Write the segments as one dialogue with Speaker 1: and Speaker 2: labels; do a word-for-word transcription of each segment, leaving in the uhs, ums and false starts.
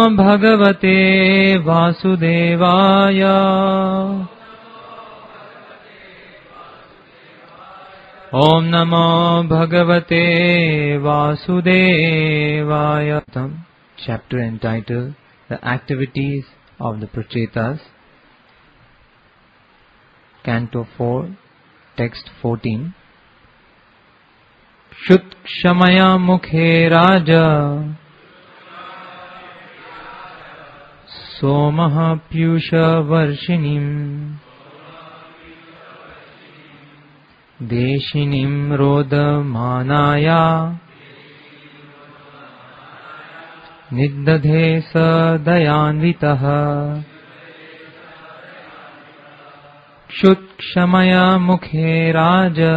Speaker 1: Bhagavate Vasudevaya. Om Namo Bhagavate Vasudevaya. Chapter entitled The Activities of the Prachetas. Canto four, Text fourteen. Shut Kshamaya Mukhe Raja Somaha Pyusha Varshinim Deshinim Rodamanaya Niddadhe Sadayanvitaha Shut Kshamaya Mukhe Raja.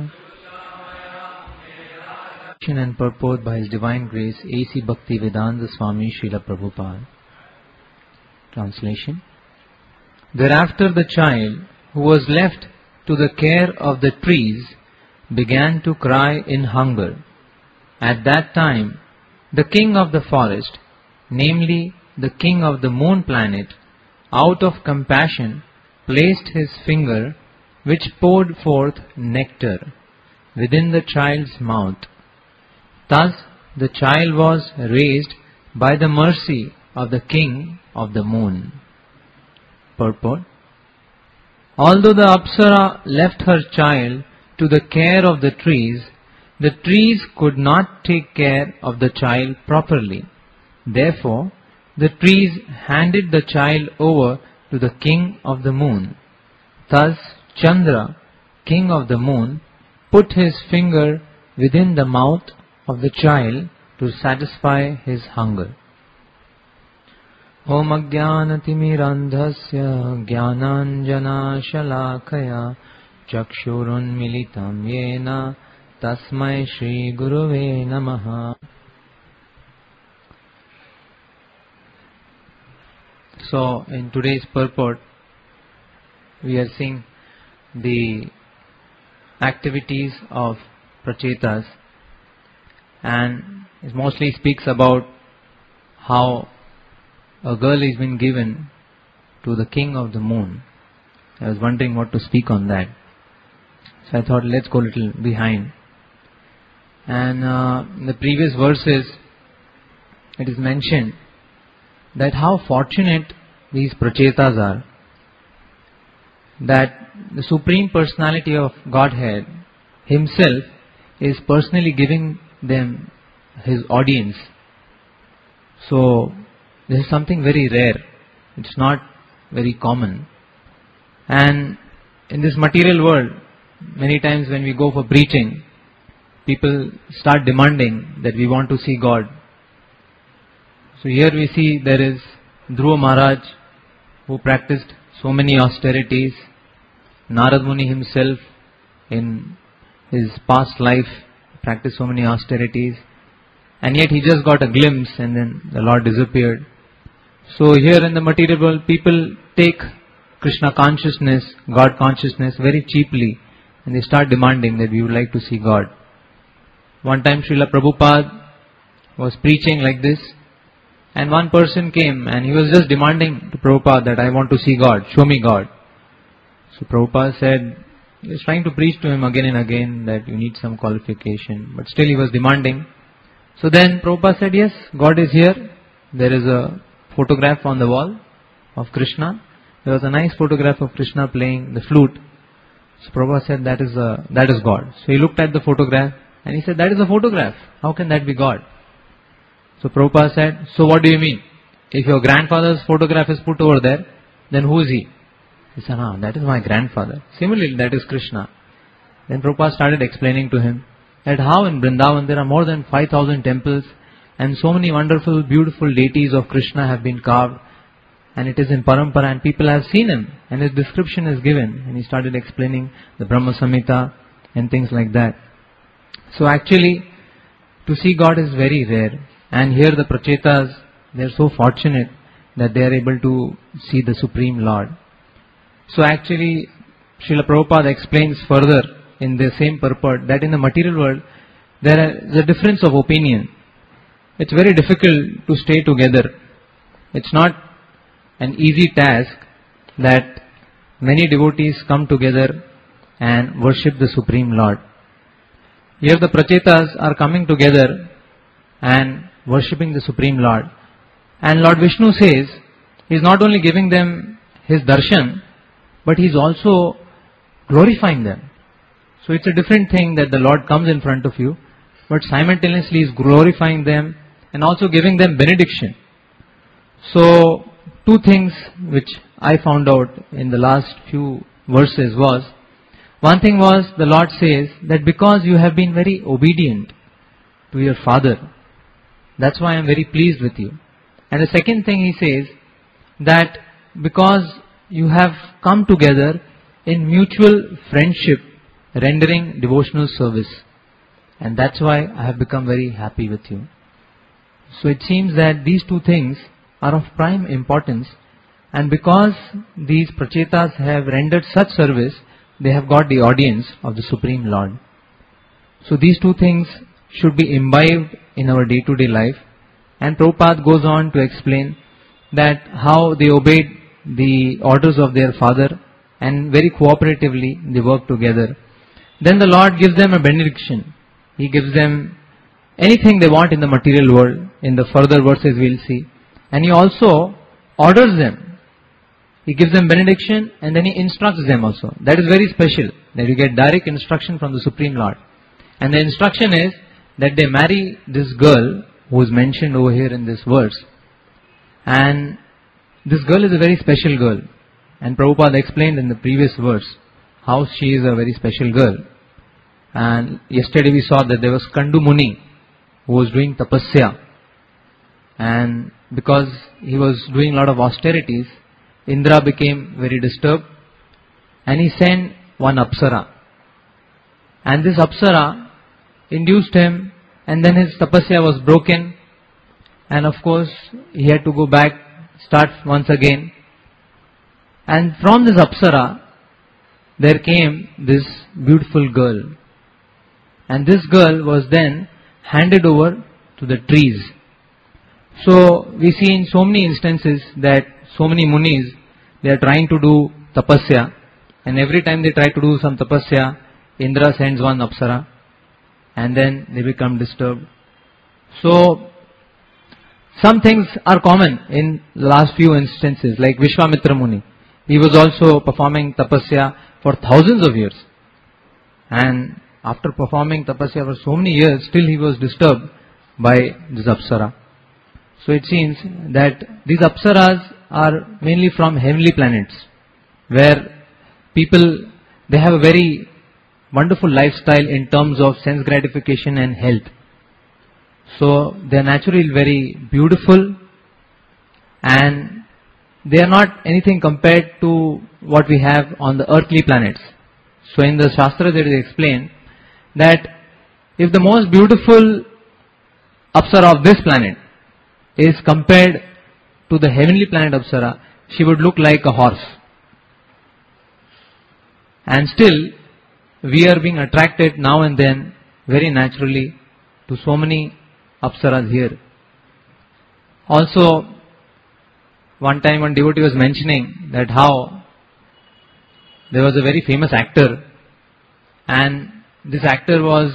Speaker 1: And purport by His Divine Grace A C Bhaktivedanta Swami Srila Prabhupada. Translation. Thereafter the child, who was left to the care of the trees, began to cry in hunger. At that time, the king of the forest, namely the king of the moon planet, out of compassion, placed his finger, which poured forth nectar, within the child's mouth. Thus the child was raised by the mercy of the king of the moon. Purport. Although the Apsara left her child to the care of the trees, the trees could not take care of the child properly. Therefore, the trees handed the child over to the king of the moon. Thus Chandra, king of the moon, put his finger within the mouth of the child to satisfy his hunger. Om Ajnanatimirandhasya Jnananjana Shalakaya Chakshurun Militam Yena Tasmai Shri Guruve Namaha. So, in today's purport, we are seeing the activities of Prachetas, and it mostly speaks about how a girl has been given to the king of the moon. I was wondering what to speak on that. So I thought, let's go a little behind. And uh, in the previous verses, it is mentioned that how fortunate these Prachetas are, that the Supreme Personality of Godhead Himself is personally giving them His audience. So this is something very rare. It's not very common. And in this material world, many times when we go for preaching, people start demanding that we want to see God. So here we see there is Dhruva Maharaj, who practiced so many austerities. Narad Muni himself in his past life practiced so many austerities, and yet he just got a glimpse and then the Lord disappeared. So here in the material world, people take Krishna consciousness, God consciousness very cheaply, and they start demanding that we would like to see God. One time Srila Prabhupada was preaching like this, and one person came and he was just demanding to Prabhupada that I want to see God, show me God. So Prabhupada said, he was trying to preach to him again and again that you need some qualification, but still he was demanding. So then Prabhupada said, yes, God is here. There is a photograph on the wall of Krishna. There was a nice photograph of Krishna playing the flute. So Prabhupada said, that is a, that is God. So he looked at the photograph and he said, that is a photograph. How can that be God? So Prabhupada said, so what do you mean? If your grandfather's photograph is put over there, then who is he? He said, ah, that is my grandfather. Similarly, that is Krishna. Then Prabhupada started explaining to him that how in Vrindavan there are more than five thousand temples and so many wonderful, beautiful deities of Krishna have been carved, and it is in Parampara and people have seen him and his description is given, and he started explaining the Brahma Samhita and things like that. So actually, to see God is very rare, and here the Prachetas, they are so fortunate that they are able to see the Supreme Lord. So actually, Srila Prabhupada explains further in the same purport that in the material world, there is a difference of opinion. It's very difficult to stay together it's not an easy task that many devotees come together and worship the Supreme Lord. Here the Prachetas are coming together and worshipping the Supreme Lord. And Lord Vishnu says, He is not only giving them His darshan, but He is also glorifying them. So it's a different thing that the Lord comes in front of you, but simultaneously He is glorifying them and also giving them benediction. So two things which I found out in the last few verses was, one thing was the Lord says that because you have been very obedient to your father, that's why I am very pleased with you. And the second thing He says that because you have come together in mutual friendship, rendering devotional service, and that's why I have become very happy with you. So it seems that these two things are of prime importance, and because these Prachetas have rendered such service, they have got the audience of the Supreme Lord. So these two things should be imbibed in our day-to-day life. And Prabhupada goes on to explain that how they obeyed the orders of their father and very cooperatively they work together. Then the Lord gives them a benediction. He gives them anything they want in the material world. In the further verses we'll see. And He also orders them. He gives them benediction and then He instructs them also. That is very special, that you get direct instruction from the Supreme Lord. And the instruction is that they marry this girl who is mentioned over here in this verse. And this girl is a very special girl. And Prabhupada explained in the previous verse how she is a very special girl. And yesterday we saw that there was Kandu Muni who was doing tapasya. And because he was doing a lot of austerities, Indra became very disturbed and he sent one Apsara. And this Apsara induced him, and then his tapasya was broken, and of course he had to go back, start once again. And from this Apsara there came this beautiful girl, and this girl was then handed over to the trees. So we see in so many instances that so many munis, they are trying to do tapasya, and every time they try to do some tapasya, Indra sends one Apsara and then they become disturbed. So some things are common in last few instances, like Vishwamitra Muni. He was also performing tapasya for thousands of years, and after performing tapasya for so many years, still he was disturbed by this Apsara. So it seems that these Apsaras are mainly from heavenly planets, where people, they have a very wonderful lifestyle in terms of sense gratification and health. So they are naturally very beautiful, and they are not anything compared to what we have on the earthly planets. So in the Shastras it is explained that if the most beautiful Apsara of this planet is compared to the heavenly planet Apsara, she would look like a horse. And still, we are being attracted now and then very naturally to so many Apsaras here. Also, one time one devotee was mentioning that how there was a very famous actor, and this actor was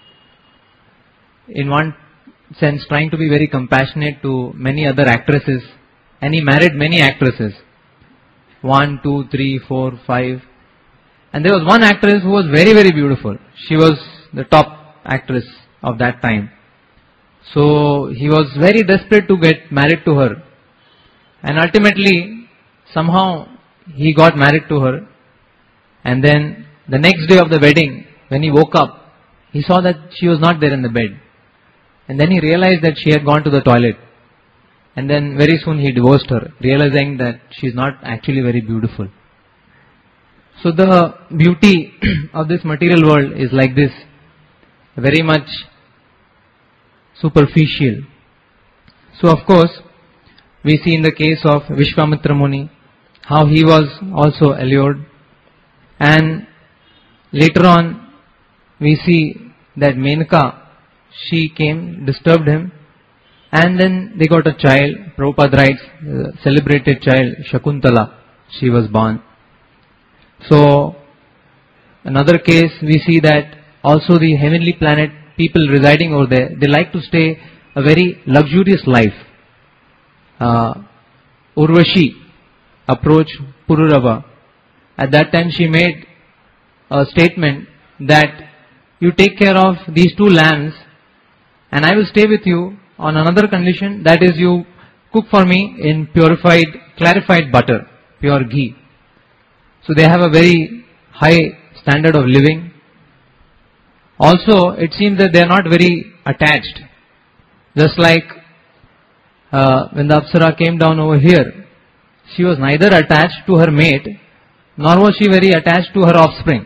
Speaker 1: in one sense trying to be very compassionate to many other actresses, and he married many actresses. One, two, three, four, five. And there was one actress who was very, very beautiful. She was the top actress of that time. So he was very desperate to get married to her. And ultimately, somehow he got married to her. And then the next day of the wedding, when he woke up, he saw that she was not there in the bed. And then he realized that she had gone to the toilet. And then very soon he divorced her, realizing that she is not actually very beautiful. So the beauty of this material world is like this, very much superficial. So of course, we see in the case of Vishwamitra Muni, how he was also allured. And later on, we see that Menaka, she came, disturbed him, And then they got a child. Prabhupada writes, uh, celebrated child, Shakuntala, she was born. So, another case we see that also the heavenly planet, people residing over there, they like to stay a very luxurious life. Uh, Urvashi approached Pururava. At that time she made a statement that you take care of these two lambs and I will stay with you on another condition, that is you cook for me in purified, clarified butter, pure ghee. So they have a very high standard of living. Also, it seems that they are not very attached. Just like uh, when the Apsara came down over here, she was neither attached to her mate, nor was she very attached to her offspring.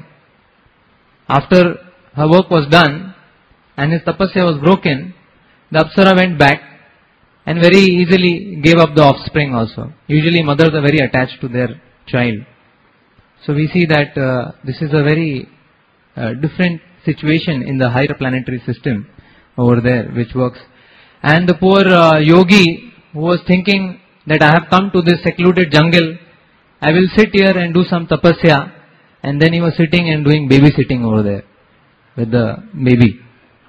Speaker 1: After her work was done and his tapasya was broken, the Apsara went back and very easily gave up the offspring also. Usually mothers are very attached to their child. So we see that uh, this is a very uh, different situation in the higher planetary system over there which works. And the poor uh, yogi who was thinking that I have come to this secluded jungle, I will sit here and do some tapasya, and then he was sitting and doing babysitting over there with the baby.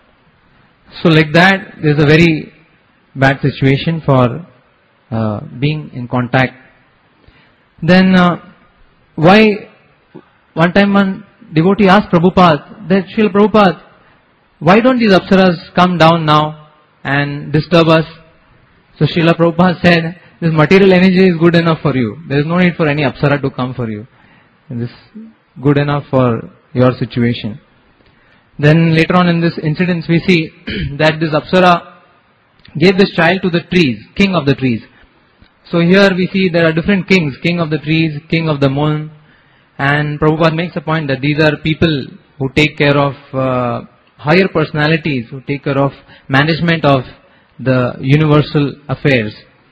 Speaker 1: So like that, there is a very bad situation for uh, being in contact. Then uh, why, one time one devotee asked Prabhupada that, Srila Prabhupada, why don't these apsaras come down now and disturb us? So Srila Prabhupada said, this material energy is good enough for you. There is no need for any apsara to come for you. And this is good enough for your situation. Then later on in this incident we see that this apsara gave this child to the trees, king of the trees. So here we see there are different kings, king of the trees, king of the moon. And Prabhupada makes a point that these are people who take care of uh, higher personalities, who take care of management of the universal affairs.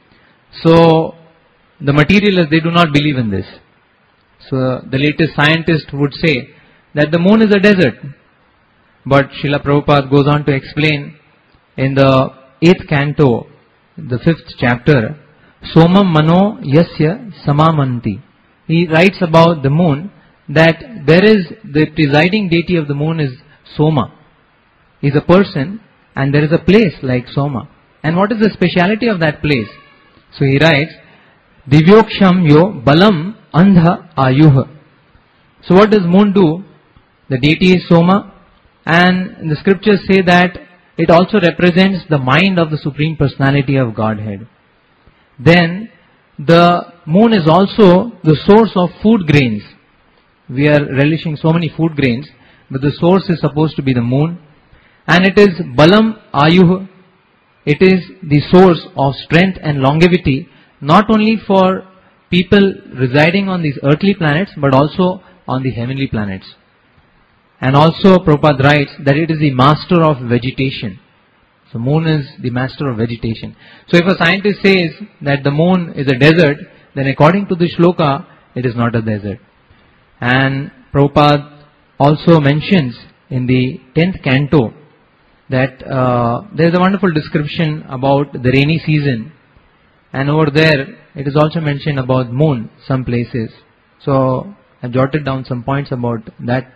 Speaker 1: So the materialists, they do not believe in this. So the latest scientist would say that the moon is a desert. But Srila Prabhupada goes on to explain in the eighth canto, the fifth chapter, Somam Mano Yasya Samamanti. He writes about the moon that there is, the presiding deity of the moon is Soma. He is a person and there is a place like Soma. And what is the speciality of that place? So he writes, Divyoksham yo balam andha ayuha. So what does moon do? The deity is Soma. And the scriptures say that it also represents the mind of the Supreme Personality of Godhead. Then the moon is also the source of food grains. We are relishing so many food grains, but the source is supposed to be the moon. And it is Balam Ayuh. It is the source of strength and longevity, not only for people residing on these earthly planets, but also on the heavenly planets. And also Prabhupada writes that it is the master of vegetation. So moon is the master of vegetation. So if a scientist says that the moon is a desert, then according to the shloka, it is not a desert. And Prabhupada also mentions in the tenth canto that uh, there is a wonderful description about the rainy season. And over there, it is also mentioned about moon, some places. So I jotted down some points about that.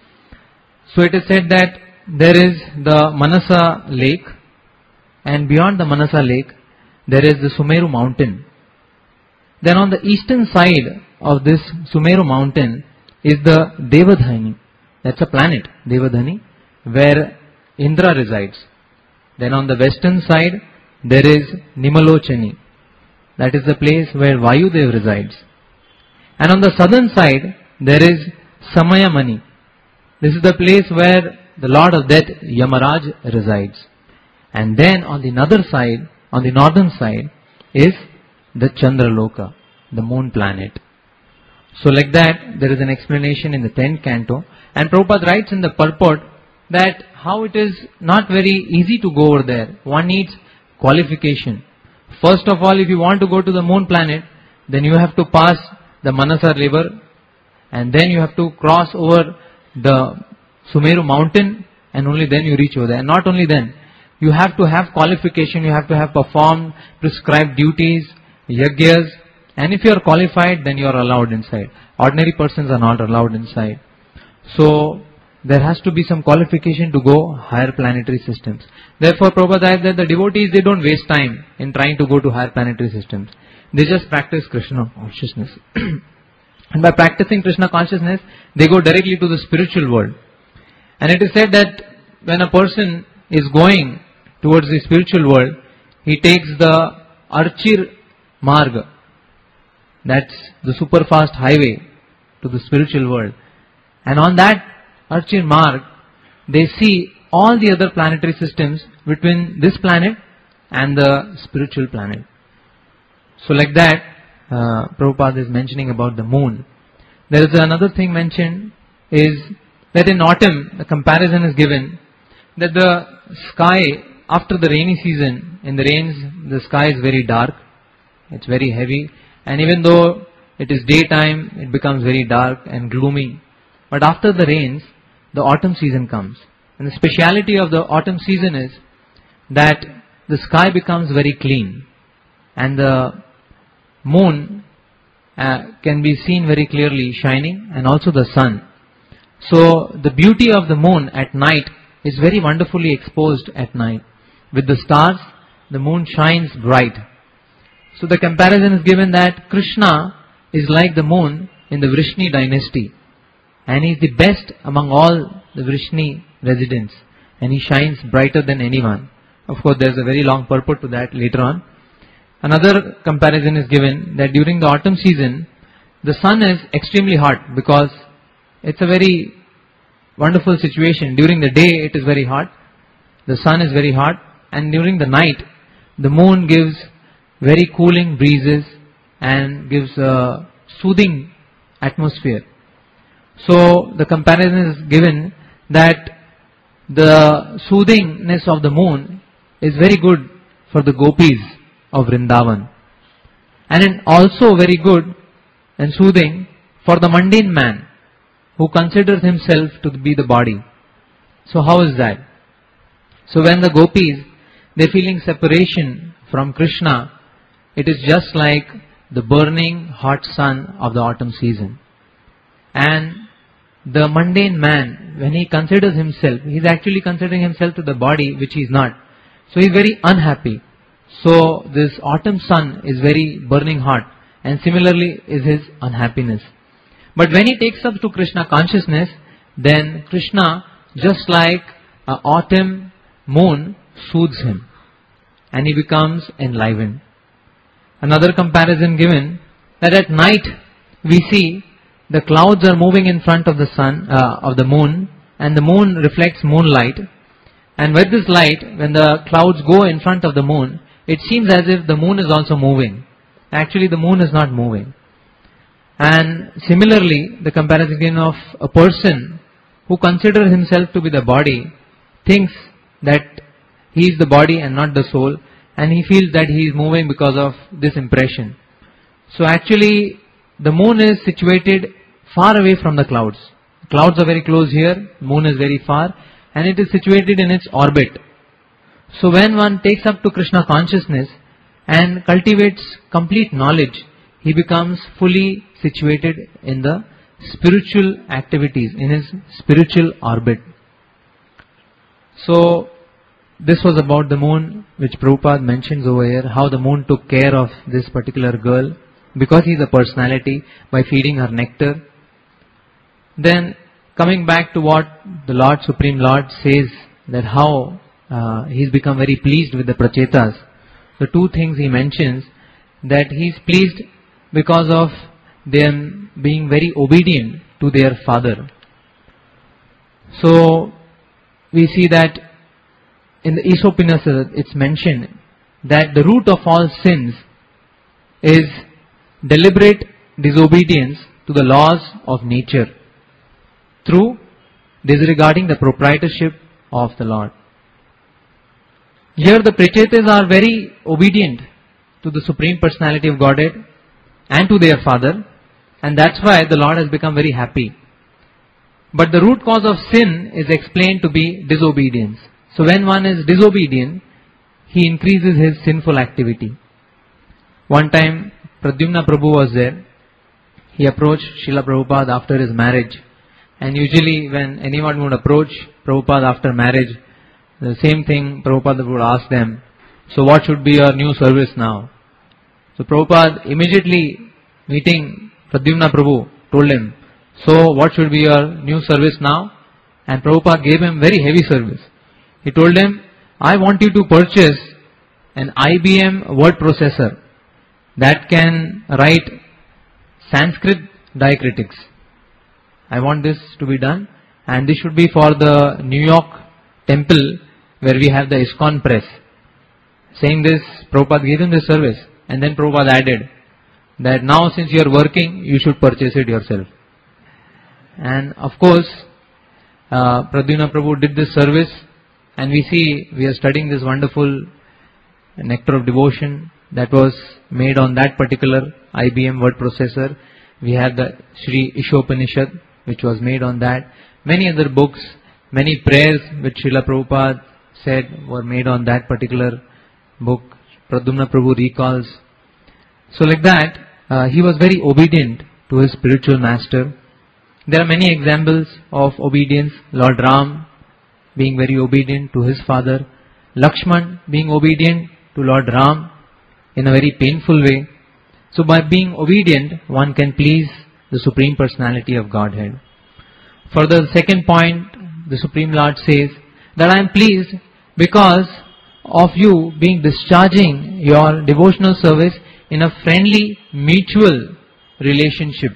Speaker 1: So it is said that there is the Manasa lake, and beyond the Manasa lake there is the Sumeru mountain. Then on the eastern side of this Sumeru mountain is the Devadhani. That's a planet, Devadhani, where Indra resides. Then on the western side there is Nimalochani. That is the place where Vayudev resides. And on the southern side there is Samayamani. This is the place where the Lord of Death, Yamaraj, resides. And then on the other side, on the northern side, is the Chandraloka, the moon planet. So like that, there is an explanation in the tenth canto. And Prabhupada writes in the purport that how it is not very easy to go over there. One needs qualification. First of all, if you want to go to the moon planet, then you have to pass the Manasa river, and then you have to cross over the Sumeru mountain, and only then you reach over there. And not only then, you have to have qualification, you have to have performed prescribed duties, yagyas, and if you are qualified, then you are allowed inside. Ordinary persons are not allowed inside. So, there has to be some qualification to go higher planetary systems. Therefore, Prabhupada said that the devotees, they don't waste time in trying to go to higher planetary systems. They just practice Krishna consciousness. And by practicing Krishna consciousness, they go directly to the spiritual world. And it is said that when a person is going towards the spiritual world, he takes the Archir Marga. That's the super fast highway to the spiritual world. And on that Archir Marg, they see all the other planetary systems between this planet and the spiritual planet. So like that, uh, Prabhupada is mentioning about the moon. There is another thing mentioned, is that in autumn, the comparison is given that the sky after the rainy season, in the rains, the sky is very dark, it's very heavy, and even though it is daytime, it becomes very dark and gloomy. But after the rains, the autumn season comes. And the speciality of the autumn season is that the sky becomes very clean and the moon uh, can be seen very clearly shining, and also the sun. So the beauty of the moon at night is very wonderfully exposed at night. With the stars, the moon shines bright. So the comparison is given that Krishna is like the moon in the Vrishni dynasty, and he is the best among all the Vrishni residents, and he shines brighter than anyone. Of course, there is a very long purport to that later on. Another comparison is given that during the autumn season, the sun is extremely hot because it's a very wonderful situation. During the day, it is very hot, the sun is very hot, and during the night, the moon gives very cooling breezes and gives a soothing atmosphere. So the comparison is given that the soothingness of the moon is very good for the gopis of Vrindavan, and it also very good and soothing for the mundane man who considers himself to be the body. So how is that? So when the gopis, they're feeling separation from Krishna, it is just like the burning hot sun of the autumn season. And the mundane man, when he considers himself, he's actually considering himself to the body, which he is not. So he's very unhappy. So this autumn sun is very burning hot, and similarly is his unhappiness. But when he takes up to Krishna consciousness, then Krishna, just like an autumn moon, soothes him, and he becomes enlivened. Another comparison given, that at night we see the clouds are moving in front of the sun, uh, of the moon, and the moon reflects moonlight. And with this light, when the clouds go in front of the moon, it seems as if the moon is also moving. Actually, the moon is not moving. And similarly, the comparison given of a person who considers himself to be the body, thinks that he is the body and not the soul, and he feels that he is moving because of this impression. So actually, the moon is situated far away from the clouds. Clouds are very close here, moon is very far, and it is situated in its orbit. So when one takes up to Krishna consciousness and cultivates complete knowledge, he becomes fully situated in the spiritual activities, in his spiritual orbit. So this was about the moon, which Prabhupada mentions over here, how the moon took care of this particular girl, because he is a personality, by feeding her nectar. Then coming back to what the Lord, Supreme Lord says, that how uh, he's become very pleased with the Prachetas. The two things he mentions, that he's pleased because of them being very obedient to their father. So we see that in the Isopanishad it's mentioned that the root of all sins is deliberate disobedience to the laws of nature through disregarding the proprietorship of the Lord. Here the Prachetas are very obedient to the Supreme Personality of Godhead and to their father, and that's why the Lord has become very happy. But the root cause of sin is explained to be disobedience. So when one is disobedient, he increases his sinful activity. One time, Pradyumna Prabhu was there. He approached Srila Prabhupada after his marriage. And usually when anyone would approach Prabhupada after marriage, the same thing Prabhupada would ask them, so what should be your new service now? So Prabhupada immediately meeting Pradyumna Prabhu told him, so what should be your new service now? And Prabhupada gave him very heavy service. He told him, I want you to purchase an I B M word processor that can write Sanskrit diacritics. I want this to be done, and this should be for the New York temple where we have the ISKCON press. Saying this, Prabhupada gave him this service, and then Prabhupada added that now since you are working, you should purchase it yourself. And of course, uh, Pradyumna Prabhu did this service, and we see, we are studying this wonderful nectar of devotion that was made on that particular I B M word processor. We have the Sri Ishopanishad, which was made on that. Many other books, many prayers which Srila Prabhupada said were made on that particular book. Pradyumna Prabhu recalls. So like that, uh, he was very obedient to his spiritual master. There are many examples of obedience. Lord Ram being very obedient to his father. Lakshman being obedient to Lord Ram in a very painful way. So by being obedient, one can please the Supreme Personality of Godhead. Further, the second point, the Supreme Lord says that I am pleased because of you being discharging your devotional service in a friendly, mutual relationship.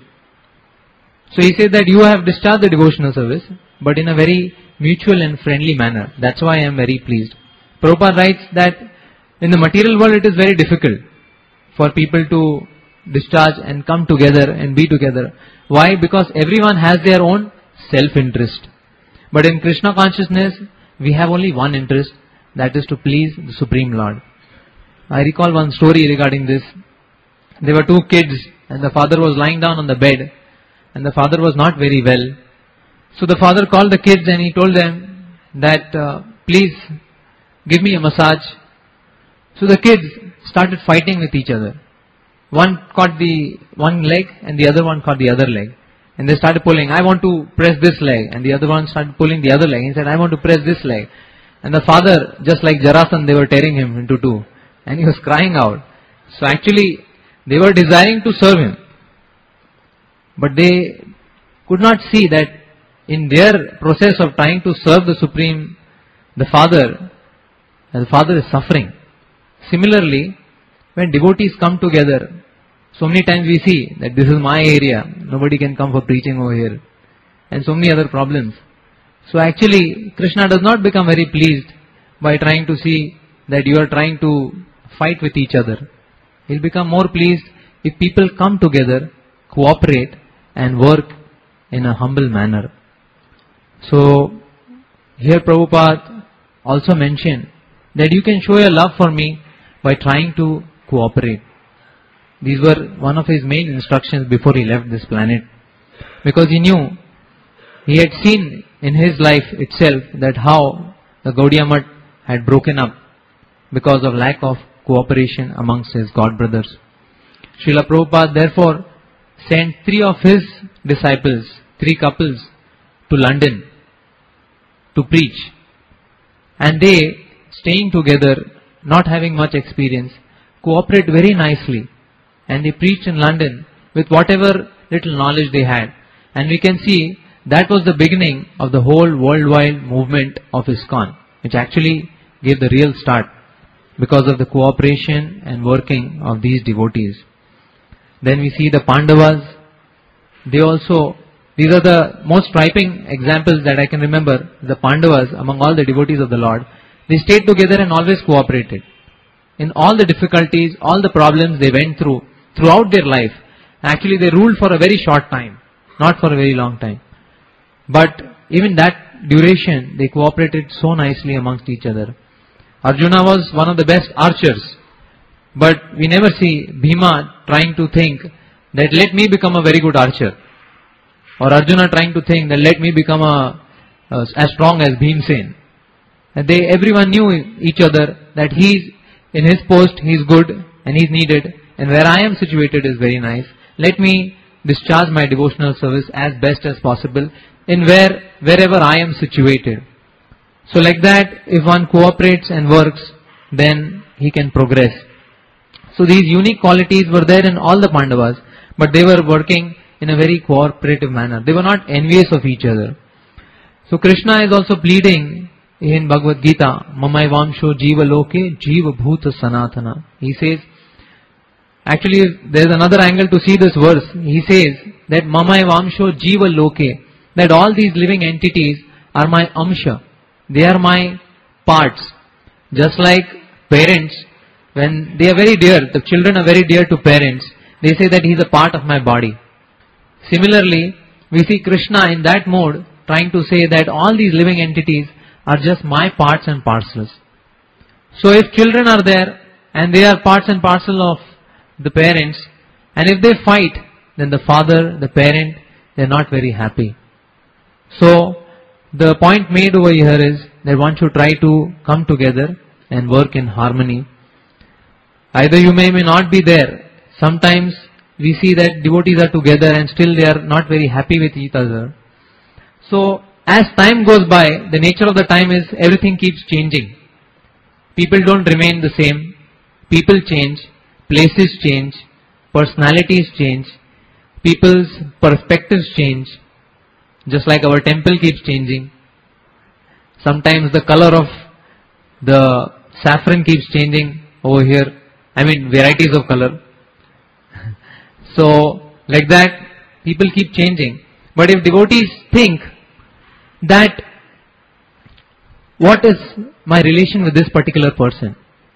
Speaker 1: So he said that you have discharged the devotional service, but in a very mutual and friendly manner. That's why I am very pleased. Prabhupada writes that in the material world it is very difficult for people to discharge and come together and be together. Why? Because everyone has their own self-interest. But in Krishna consciousness, we have only one interest, that is to please the Supreme Lord. I recall one story regarding this. There were two kids and the father was lying down on the bed and the father was not very well. So the father called the kids and he told them that uh, please give me a massage. So the kids started fighting with each other. One caught the one leg and the other one caught the other leg. And they started pulling, I want to press this leg. And the other one started pulling the other leg. He said, I want to press this leg. And the father, just like Jarasan, they were tearing him into two. And he was crying out. So actually, they were desiring to serve him. But they could not see that in their process of trying to serve the Supreme, the Father, the Father is suffering. Similarly, when devotees come together, so many times we see that this is my area, nobody can come for preaching over here, and so many other problems. So actually, Krishna does not become very pleased by trying to see that you are trying to fight with each other. He will become more pleased if people come together, cooperate, and work in a humble manner. So, here Prabhupada also mentioned that you can show your love for me by trying to cooperate. These were one of his main instructions before he left this planet. Because he knew, he had seen in his life itself that how the Gaudiya Math had broken up because of lack of cooperation amongst his god brothers. Srila Prabhupada therefore sent three of his disciples, three couples, to London to preach. And they, staying together, not having much experience, cooperate very nicely. And they preached in London with whatever little knowledge they had. And we can see that was the beginning of the whole worldwide movement of ISKCON, which actually gave the real start because of the cooperation and working of these devotees. Then we see the Pandavas. They also, these are the most striking examples that I can remember. The Pandavas, among all the devotees of the Lord, they stayed together and always cooperated. In all the difficulties, all the problems they went through, throughout their life, actually they ruled for a very short time, not for a very long time. But even that duration, they cooperated so nicely amongst each other. Arjuna was one of the best archers. But we never see Bhima trying to think that let me become a very good archer. Or Arjuna trying to think that let me become a, a as strong as Bhimsen. And they, everyone knew each other that he's in his post, he's good and he's needed, and where I am situated is very nice. Let me discharge my devotional service as best as possible in where wherever I am situated. So like that, if one cooperates and works, then he can progress. So these unique qualities were there in all the Pandavas, but they were working in a very cooperative manner. They were not envious of each other. So Krishna is also pleading in Bhagavad Gita, Mamai Vamsho Jiva Loke Jiva Bhuta Sanatana. He says, actually there is another angle to see this verse. He says that Mamai Vamsho Jiva Loke, that all these living entities are my amsha. They are my parts. Just like parents, when they are very dear, the children are very dear to parents, they say that he is a part of my body. Similarly, we see Krishna in that mode trying to say that all these living entities are just my parts and parcels. So if children are there and they are parts and parcel of the parents, and if they fight, then the father, the parent, they are not very happy. So the point made over here is that one should try to come together and work in harmony. Either you may, may not be there. Sometimes we see that devotees are together and still they are not very happy with each other. So as time goes by, the nature of the time is everything keeps changing. People don't remain the same. People change. Places change. Personalities change. People's perspectives change. Just like our temple keeps changing. Sometimes the color of the saffron keeps changing over here. I mean varieties of color. So like that people keep changing. But if devotees think that what is my relation with this particular person,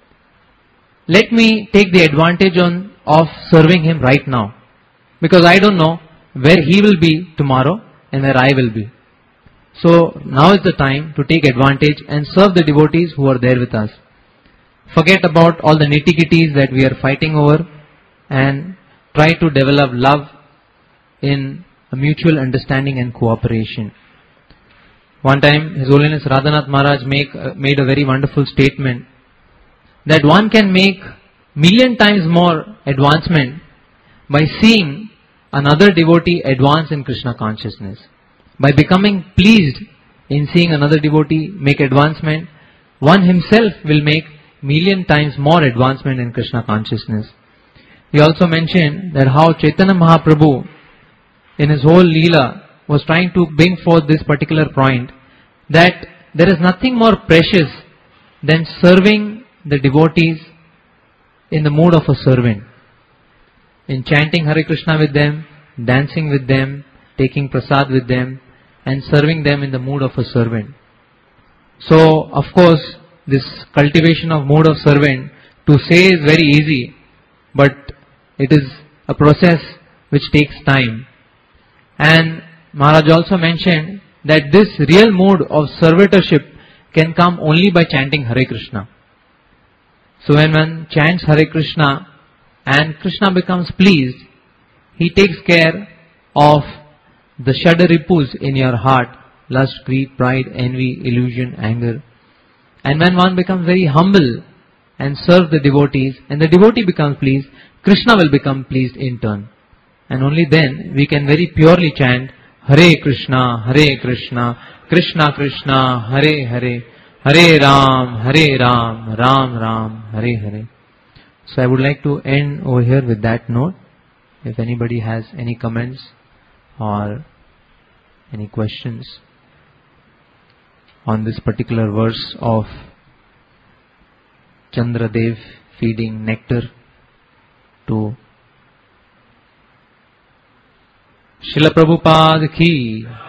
Speaker 1: let me take the advantage on of serving him right now, because I don't know where he will be tomorrow and where I will be. So now is the time to take advantage and serve the devotees who are there with us. Forget about all the nitty-gritties that we are fighting over and try to develop love in a mutual understanding and cooperation. One time His Holiness Radhanath Maharaj make, uh, made a very wonderful statement that one can make million times more advancement by seeing another devotee advance in Krishna consciousness. By becoming pleased in seeing another devotee make advancement, one himself will make million times more advancement in Krishna consciousness. He also mentioned that how Chaitanya Mahaprabhu in his whole Leela was trying to bring forth this particular point, that there is nothing more precious than serving the devotees in the mood of a servant. In chanting Hare Krishna with them, dancing with them, taking prasad with them, and serving them in the mood of a servant. So, of course, this cultivation of mood of servant, to say is very easy, but it is a process which takes time. And Maharaj also mentioned that this real mood of servitorship can come only by chanting Hare Krishna. So when one chants Hare Krishna and Krishna becomes pleased, he takes care of the Shadharipus in your heart, lust, greed, pride, envy, illusion, anger. And when one becomes very humble and serves the devotees, and the devotee becomes pleased, Krishna will become pleased in turn. And only then we can very purely chant Hare Krishna, Hare Krishna, Krishna Krishna, Hare Hare, Hare Ram, Hare Ram, Ram Ram, Hare Hare. So I would like to end over here with that note. If anybody has any comments or any questions on this particular verse of Chandradev feeding nectar to Srila Prabhupada ki